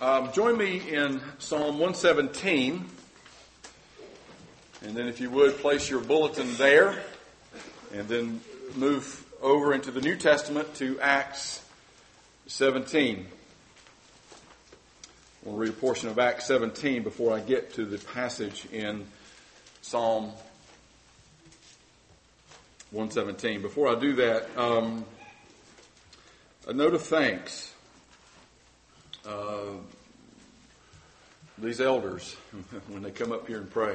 Join me in Psalm 117, and then if you would, place your bulletin there, and then move over into the New Testament to Acts 17. We'll read a portion of Acts 17 before I get to the passage in Psalm 117. Before I do that, a note of thanks. These elders, when they come up here and pray,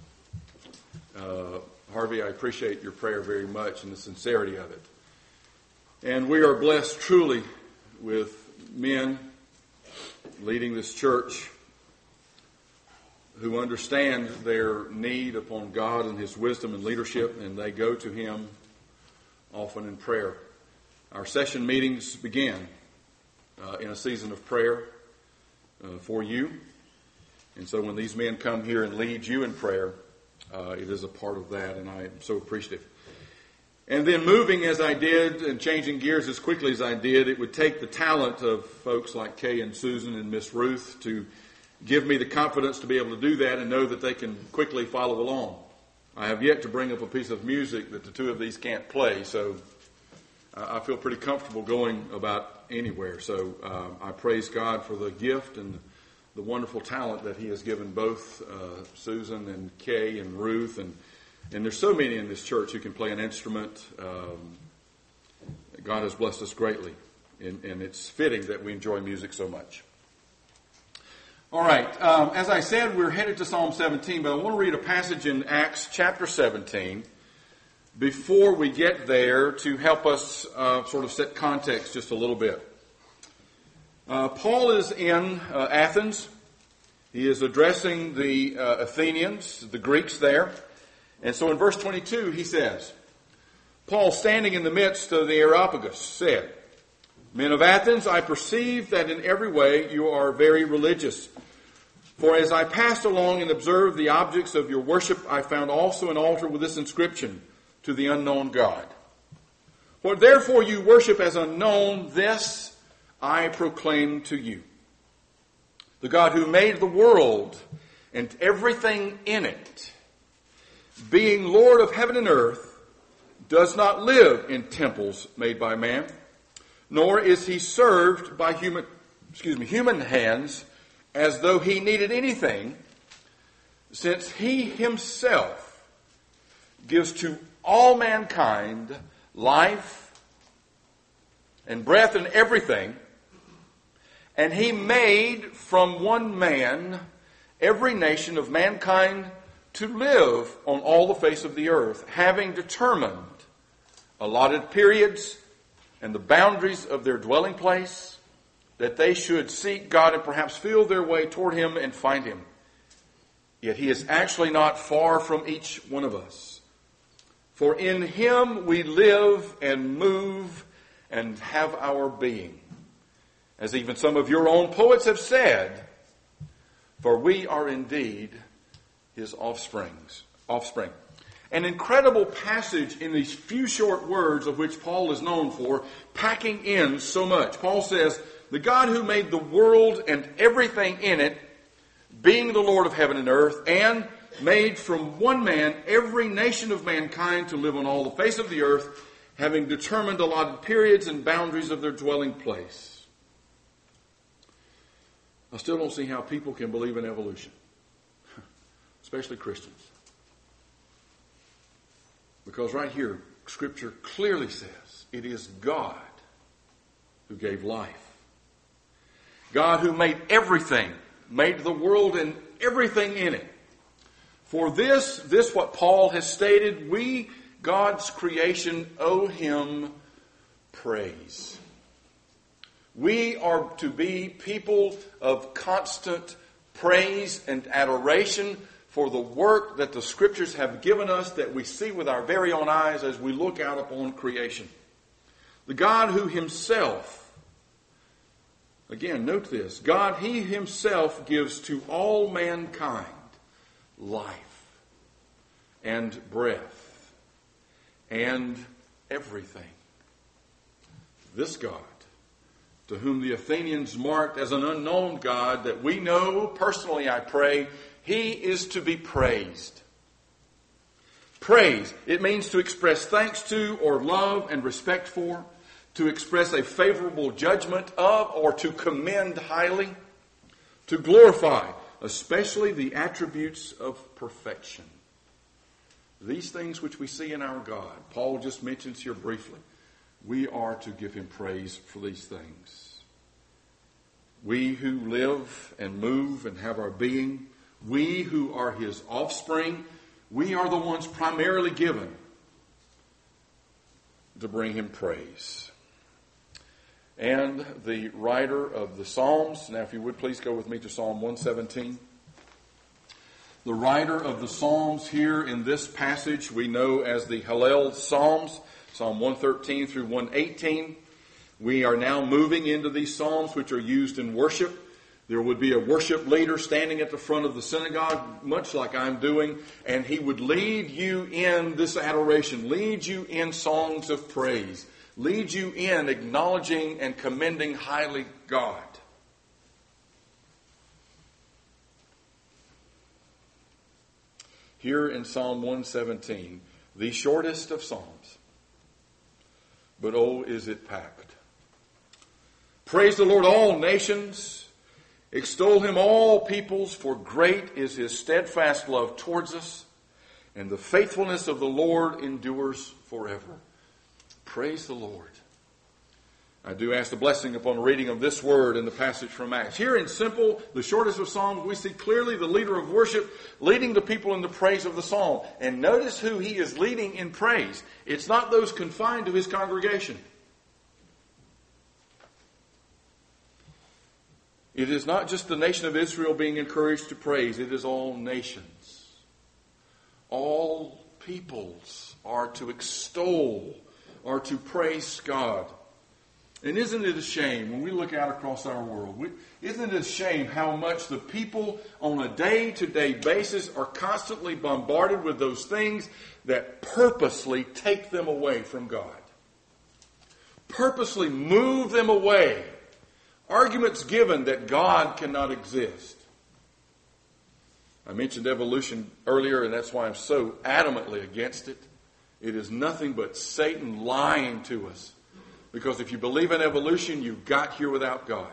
Harvey, I appreciate your prayer very much and the sincerity of it. And we are blessed truly with men leading this church who understand their need upon God and His wisdom and leadership, and they go to Him often in prayer. Our session meetings begin in a season of prayer for you. And so when these men come here and lead you in prayer, it is a part of that, and I am so appreciative. And then moving as I did and changing gears as quickly as I did, it would take the talent of folks like Kay and Susan and Miss Ruth to give me the confidence to be able to do that and know that they can quickly follow along. I have yet to bring up a piece of music that the two of these can't play, so I feel pretty comfortable going about anywhere. So I praise God for the gift and the wonderful talent that He has given both Susan and Kay and Ruth. And there's so many in this church who can play an instrument. God has blessed us greatly. And it's fitting that we enjoy music so much. All right. As I said, we're headed to Psalm 17, but I want to read a passage in Acts chapter 17 before we get there to help us sort of set context just a little bit. Paul is in Athens. He is addressing the Athenians, the Greeks there. And so in verse 22 he says, Paul, standing in the midst of the Areopagus, said, Men of Athens, I perceive that in every way you are very religious. For as I passed along and observed the objects of your worship, I found also an altar with this inscription, To the unknown God. What therefore you worship as unknown, this I proclaim to you. The God who made the world and everything in it, being Lord of heaven and earth, does not live in temples made by man, nor is He served by human hands as though He needed anything, since He Himself gives to all mankind life and breath and everything. And He made from one man every nation of mankind to live on all the face of the earth, having determined allotted periods and the boundaries of their dwelling place, that they should seek God and perhaps feel their way toward Him and find Him. Yet He is actually not far from each one of us. For in Him we live and move and have our being. As even some of your own poets have said, for we are indeed His offspring. An incredible passage in these few short words of which Paul is known for, packing in so much. Paul says, the God who made the world and everything in it, being the Lord of heaven and earth, and made from one man every nation of mankind to live on all the face of the earth, having determined allotted periods and boundaries of their dwelling place. I still don't see how people can believe in evolution, especially Christians. Because right here, Scripture clearly says it is God who gave life. God who made everything, made the world and everything in it. For this what Paul has stated, we, God's creation, owe Him praise. We are to be people of constant praise and adoration for the work that the Scriptures have given us that we see with our very own eyes as we look out upon creation. The God who Himself, again, note this, God, He Himself gives to all mankind life and breath and everything. This God to whom the Athenians marked as an unknown God that we know, personally I pray, he is to be praised. Praise, it means to express thanks to or love and respect for, to express a favorable judgment of or to commend highly, to glorify, especially the attributes of perfection. These things which we see in our God, Paul just mentions here briefly, we are to give him praise for these things. We who live and move and have our being, we who are his offspring, we are the ones primarily given to bring him praise. And the writer of the Psalms, now if you would please go with me to Psalm 117. The writer of the Psalms here in this passage we know as the Hallel Psalms, Psalm 113 through 118. We are now moving into these Psalms which are used in worship. There would be a worship leader standing at the front of the synagogue, much like I'm doing, and he would lead you in this adoration, lead you in songs of praise, lead you in acknowledging and commending highly God. Here in Psalm 117, the shortest of Psalms, but oh, is it packed. Praise the Lord, all nations. Extol him, all peoples, for great is his steadfast love towards us, and the faithfulness of the Lord endures forever. Praise the Lord. I do ask the blessing upon the reading of this word in the passage from Acts. Here in simple, the shortest of Psalms, we see clearly the leader of worship leading the people in the praise of the psalm. And notice who he is leading in praise. It's not those confined to his congregation. It is not just the nation of Israel being encouraged to praise. It is all nations. All peoples are to extol, are to praise God. And isn't it a shame when we look out across our world? Isn't it a shame how much the people on a day-to-day basis are constantly bombarded with those things that purposely take them away from God? Purposely move them away. Arguments given that God cannot exist. I mentioned evolution earlier, and that's why I'm so adamantly against it. It is nothing but Satan lying to us. Because if you believe in evolution, you got here without God.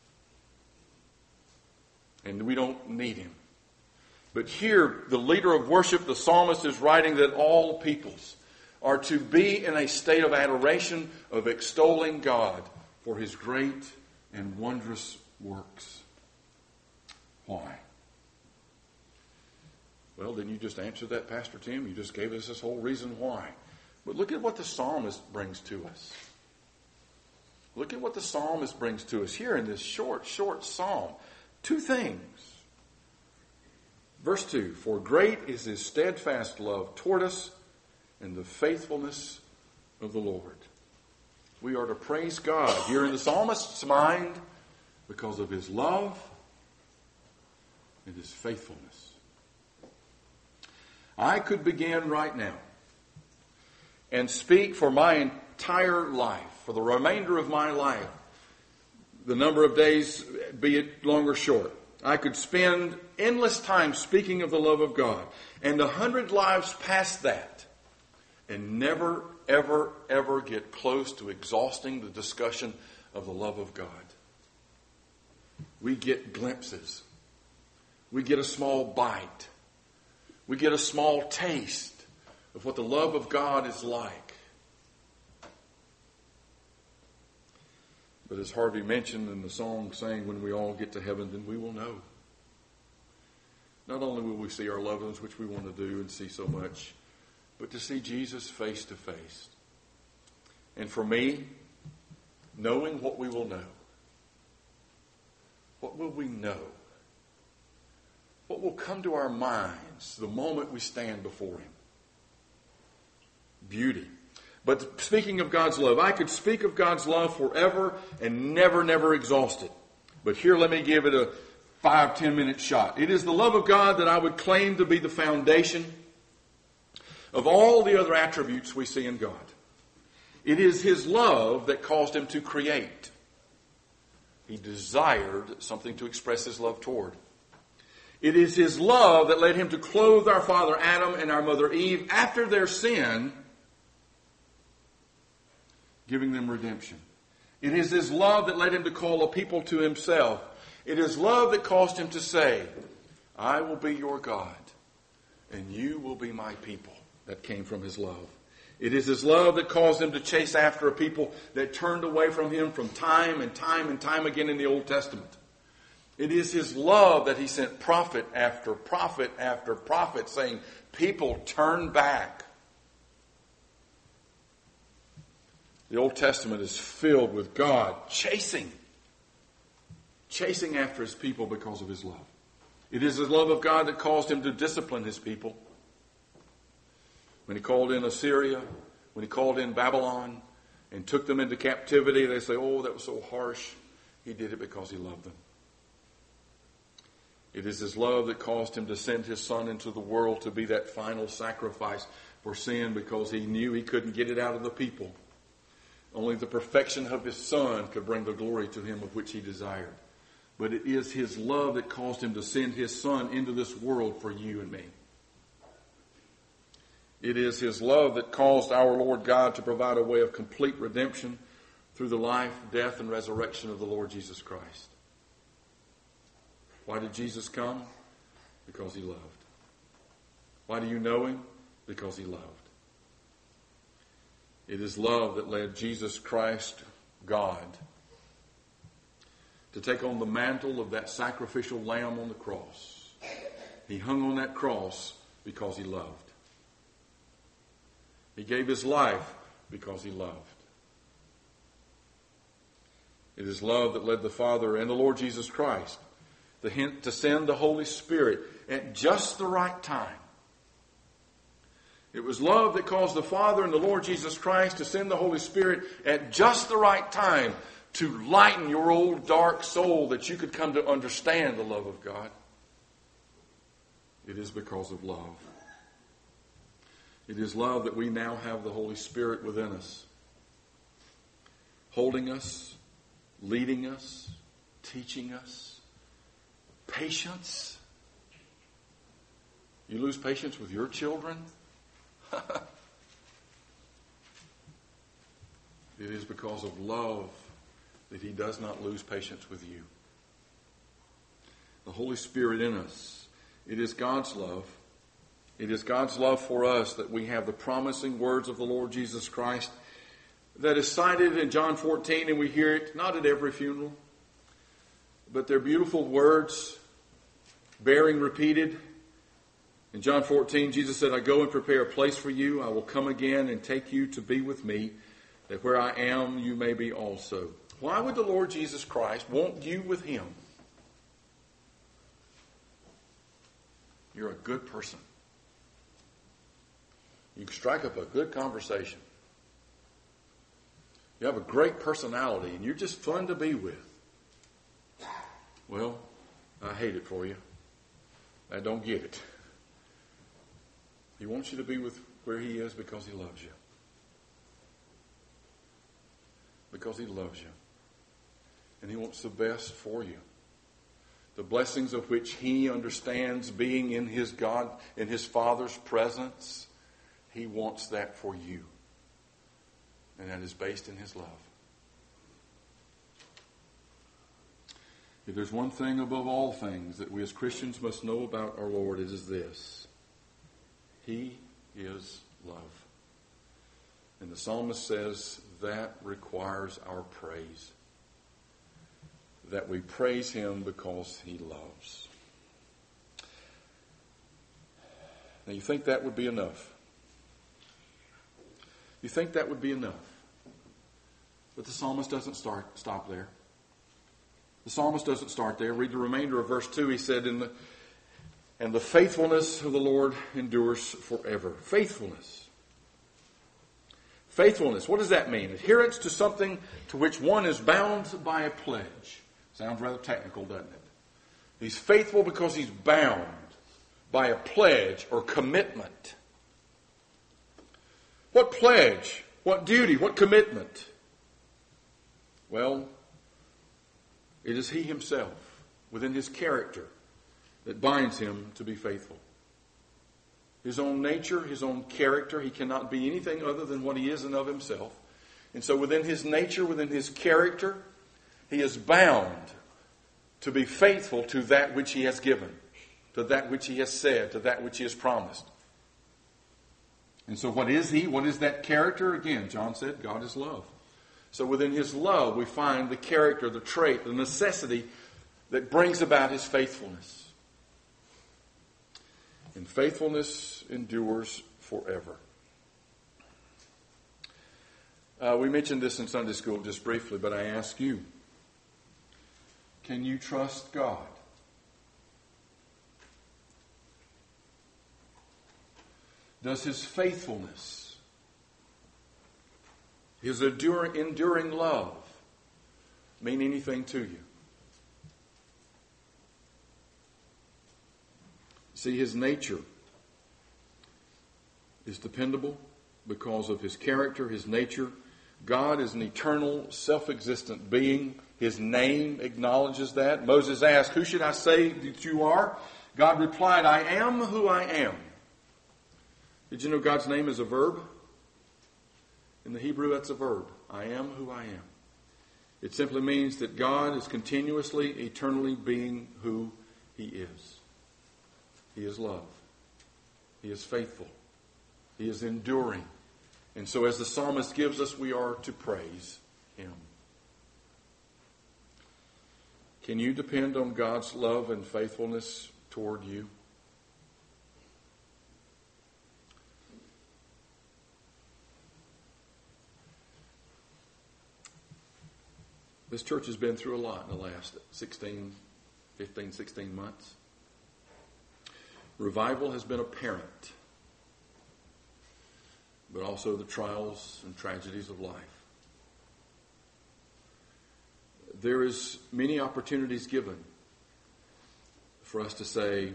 And we don't need him. But here, the leader of worship, the psalmist, is writing that all peoples are to be in a state of adoration, of extolling God for his great and wondrous works. Why? Well, didn't you just answer that, Pastor Tim? You just gave us this whole reason why. But look at what the psalmist brings to us. Look at what the psalmist brings to us here in this short psalm. Two things. Verse 2, for great is his steadfast love toward us and the faithfulness of the Lord. We are to praise God here in the psalmist's mind because of his love and his faithfulness. I could begin right now and speak for my entire life, for the remainder of my life, the number of days, be it long or short. I could spend endless time speaking of the love of God, and 100 lives past that, and never, ever, ever get close to exhausting the discussion of the love of God. We get glimpses. We get a small bite. We get a small taste of what the love of God is like. But as Harvey mentioned in the song saying, when we all get to heaven, then we will know. Not only will we see our loved ones, which we want to do and see so much, but to see Jesus face to face. And for me, knowing what we will know. What will we know? What will come to our minds the moment we stand before him? Beauty. But speaking of God's love, I could speak of God's love forever and never exhaust it. But here, let me give it a 5-10 minute shot. It is the love of God that I would claim to be the foundation of all the other attributes we see in God. It is his love that caused him to create. He desired something to express his love toward. It is his love that led him to clothe our father Adam and our mother Eve after their sin, giving them redemption. It is his love that led him to call a people to himself. It is love that caused him to say, I will be your God, and you will be my people. That came from his love. It is his love that caused him to chase after a people that turned away from him from time and time and time again in the Old Testament. It is his love that he sent prophet after prophet after prophet saying, people, turn back. The Old Testament is filled with God chasing after his people because of his love. It is the love of God that caused him to discipline his people. When he called in Assyria, when he called in Babylon and took them into captivity, they say, oh, that was so harsh. He did it because he loved them. It is his love that caused him to send his son into the world to be that final sacrifice for sin because he knew he couldn't get it out of the people. Only the perfection of his son could bring the glory to him of which he desired. But it is his love that caused him to send his son into this world for you and me. It is his love that caused our Lord God to provide a way of complete redemption through the life, death, and resurrection of the Lord Jesus Christ. Why did Jesus come? Because he loved. Why do you know him? Because he loved. It is love that led Jesus Christ, God, to take on the mantle of that sacrificial lamb on the cross. He hung on that cross because he loved. He gave his life because he loved. It is love that led the Father and the Lord Jesus Christ to send the Holy Spirit at just the right time. It was love that caused the Father and the Lord Jesus Christ to send the Holy Spirit at just the right time to lighten your old dark soul that you could come to understand the love of God. It is because of love. It is love that we now have the Holy Spirit within us, holding us, leading us, teaching us. Patience. You lose patience with your children? It is because of love that he does not lose patience with you. The Holy Spirit in us. It is God's love. It is God's love for us that we have the promising words of the Lord Jesus Christ that is cited in John 14, and we hear it not at every funeral, but they're beautiful words bearing repeated. In John 14, Jesus said, I go and prepare a place for you. I will come again and take you to be with me, that where I am, you may be also. Why would the Lord Jesus Christ want you with him? You're a good person. You can strike up a good conversation. You have a great personality, and you're just fun to be with. Well, I hate it for you. I don't get it. He wants you to be with where he is because he loves you. Because he loves you. And he wants the best for you. The blessings of which he understands being in his God, in his Father's presence. He wants that for you. And that is based in his love. If there's one thing above all things that we as Christians must know about our Lord, it is this. He is love. And the psalmist says that requires our praise. That we praise him because he loves. Now you think that would be enough? You think that would be enough? But the psalmist doesn't stop there. The psalmist doesn't start there. Read the remainder of verse 2. He said, and the faithfulness of the Lord endures forever. Faithfulness. Faithfulness. What does that mean? Adherence to something to which one is bound by a pledge. Sounds rather technical, doesn't it? He's faithful because he's bound by a pledge or commitment. What pledge? What duty? What commitment? Well, It is He Himself, within His character, that binds Him to be faithful. His own nature, His own character, He cannot be anything other than what He is and of Himself. And so within His nature, within His character, He is bound to be faithful to that which He has given, to that which He has said, to that which He has promised. And so what is He? What is that character? Again, John said, God is love. So within His love, we find the character, the trait, the necessity that brings about His faithfulness. And faithfulness endures forever. We mentioned this in Sunday school just briefly, but I ask you, can you trust God? Does His faithfulness, His enduring love, mean anything to you? See, His nature is dependable because of His character, His nature. God is an eternal, self-existent being. His name acknowledges that. Moses asked, "Who should I say that you are?" God replied, "I am who I am." Did you know God's name is a verb? In the Hebrew, that's a verb. I am who I am. It simply means that God is continuously, eternally being who He is. He is love. He is faithful. He is enduring. And so as the psalmist gives us, we are to praise Him. Can you depend on God's love and faithfulness toward you? This church has been through a lot in the last 15, 16 months. Revival has been apparent, but also the trials and tragedies of life. There is many opportunities given for us to say,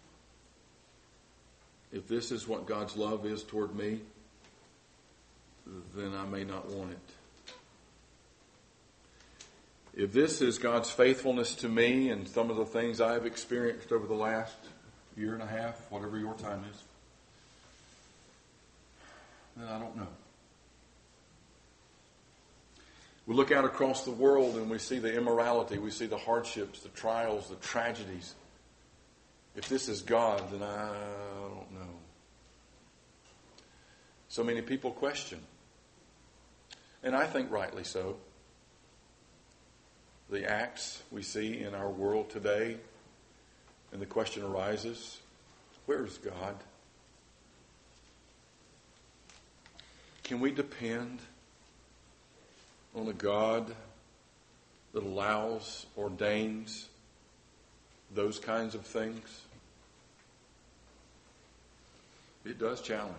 if this is what God's love is toward me, then I may not want it. If this is God's faithfulness to me and some of the things I have experienced over the last year and a half, whatever your time is, then I don't know. We look out across the world and we see the immorality, we see the hardships, the trials, the tragedies. If this is God, then I don't know. So many people question, and I think rightly so, the acts we see in our world today, and the question arises, where is God? Can we depend on a God that allows, ordains those kinds of things? It does challenge.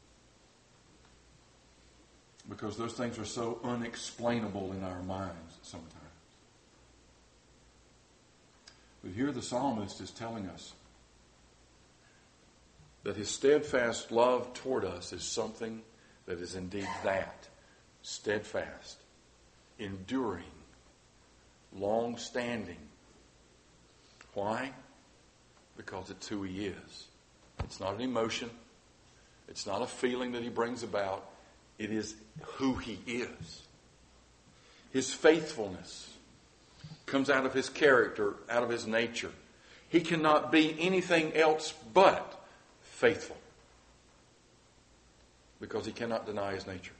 Because those things are so unexplainable in our minds sometimes. But here the psalmist is telling us that his steadfast love toward us is something that is indeed that. Steadfast, enduring, long-standing. Why? Because it's who He is. It's not an emotion. It's not a feeling that He brings about. It is who He is. His faithfulness comes out of His character, out of His nature. He cannot be anything else but faithful, because He cannot deny His nature.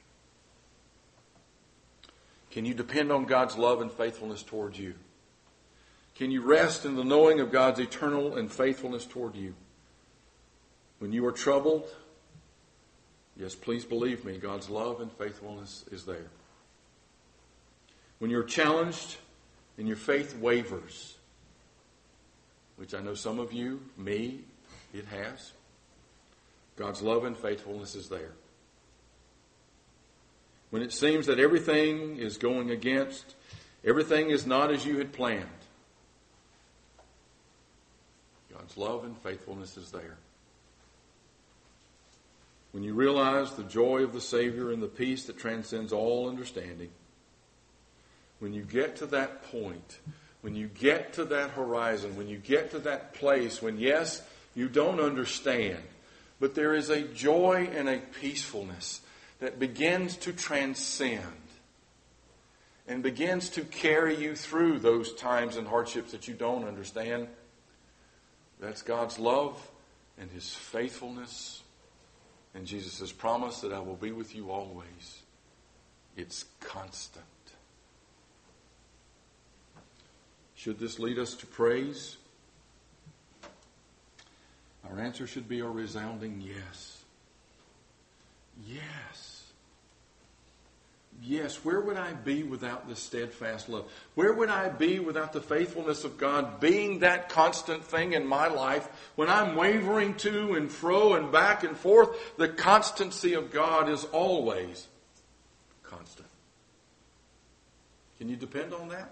Can you depend on God's love and faithfulness towards you? Can you rest in the knowing of God's eternal and faithfulness toward you? When you are troubled, yes, please believe me, God's love and faithfulness is there. When you're challenged and your faith wavers, which I know some of you, me, it has, God's love and faithfulness is there. When it seems that everything is going against, everything is not as you had planned, God's love and faithfulness is there. When you realize the joy of the Savior and the peace that transcends all understanding, when you get to that point when you get to that horizon, when you get to that place when, yes, you don't understand, but there is a joy and a peacefulness that begins to transcend and begins to carry you through those times and hardships that you don't understand. That's God's love and His faithfulness and Jesus' promise that I will be with you always. It's constant. Should this lead us to praise? Our answer should be a resounding yes. Yes. Yes, where would I be without this steadfast love? Where would I be without the faithfulness of God being that constant thing in my life? When I'm wavering to and fro and back and forth, the constancy of God is always constant. Can you depend on that?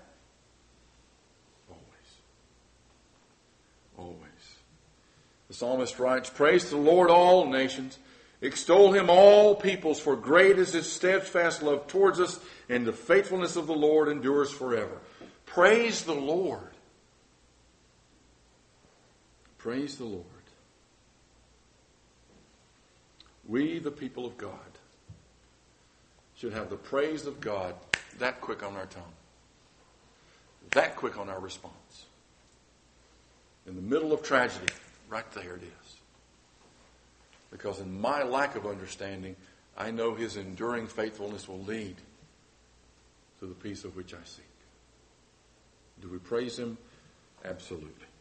Always. The psalmist writes, "Praise the Lord, all nations. Extol Him, all peoples, for great is His steadfast love towards us, and the faithfulness of the Lord endures forever." Praise the Lord. Praise the Lord. We, the people of God, should have the praise of God that quick on our tongue, that quick on our response. In the middle of tragedy, right there it is. Because in my lack of understanding, I know His enduring faithfulness will lead to the peace of which I seek. Do we praise Him? Absolutely.